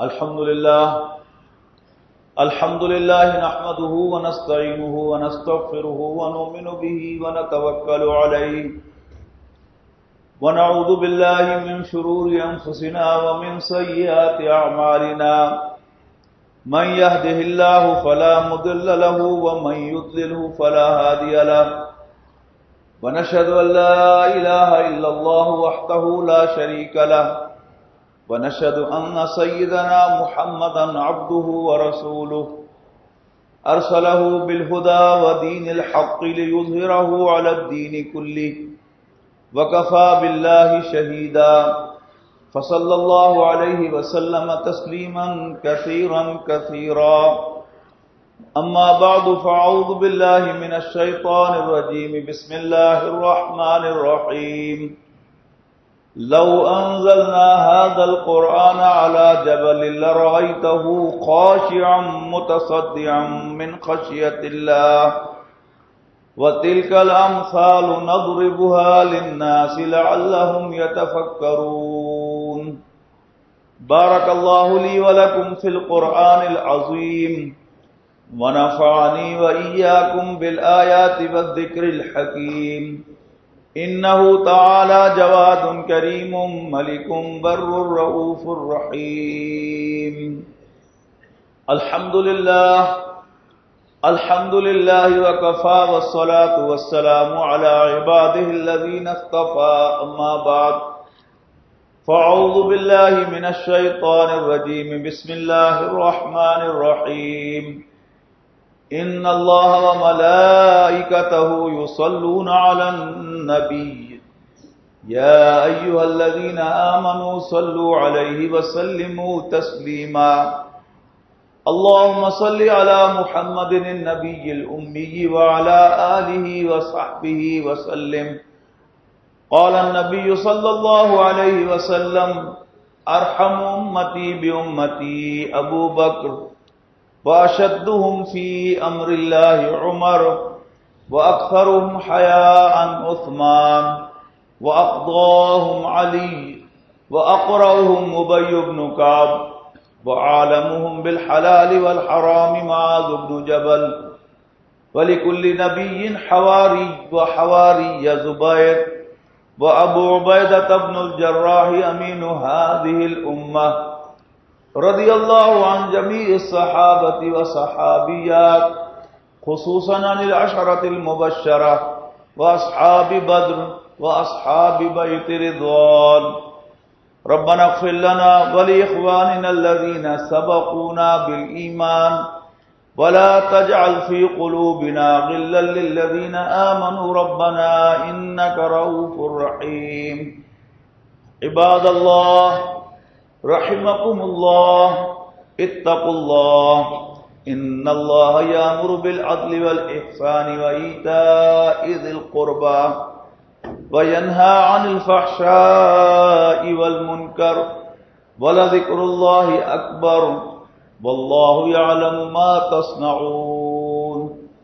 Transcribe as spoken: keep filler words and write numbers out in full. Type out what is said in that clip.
الحمد لله الحمد لله نحمده ونستعينه ونستغفره ونؤمن به ونتوكل عليه ونعوذ بالله من شرور أنفسنا ومن سيئات أعمالنا من يهده الله فلا مضل له ومن يضلله فلا هادي له ونشهد أن لا إله إلا الله وحده لا شريك له ونشهد أن سيدنا محمدا عبده ورسوله أرسله بالهدى ودين الحق ليظهره على الدين كله وكفى بالله شهيدا فصلى الله عليه وسلم تسليما كثيرا كثيرا أما بعد فأعوذ بالله من الشيطان الرجيم بسم الله الرحمن الرحيم لو أنزلنا هذا القرآن على جبل لرأيته خاشعا متصدعا من خشية الله وتلك الأمثال نضربها للناس لعلهم يتفكرون بارك الله لي ولكم في القرآن العظيم ونفعني وإياكم بالآيات والذكر الحكيم إنه تعالى جواد كريم ملك بر رؤوف رحيم الحمد لله الحمد لله وكفى والصلاة والسلام على عباده الذين اصطفى أما بعد فأعوذ بالله من الشيطان الرجيم بسم الله الرحمن الرحيم إن الله وملائكته يصلون على النبي يا أيها الذين آمنوا صلوا عليه وسلموا تسليما اللهم صل على محمد النبي الأمي وعلى آله وصحبه وسلم قال النبي صلى الله عليه وسلم أرحم أمتي بأمتي أبو بكر وأشدهم في أمر الله عمر وأكثرهم حياء عثمان وأقضاهم علي وأقرأهم أبي بن كعب وعالمهم بالحلال والحرام معاذ بن جبل ولكل نبي حواري وحواري زبير وأبو عبيدة بن الجراح أمين هذه الأمة رضي الله عن جميع الصحابة والصحابيات خصوصا عن العشرة المبشرة وأصحاب بدر وأصحاب بيت رضوان ربنا اغفر لنا ولإخواننا الذين سبقونا بالإيمان ولا تجعل في قلوبنا غلا للذين آمنوا ربنا إنك رؤوف رحيم عباد الله رحمكم الله اتقوا الله إن الله يأمر بالعدل والإحسان وإيتاء ذي القربى وينهى عن الفحشاء والمنكر ولذكر الله أكبر والله يعلم ما تصنعون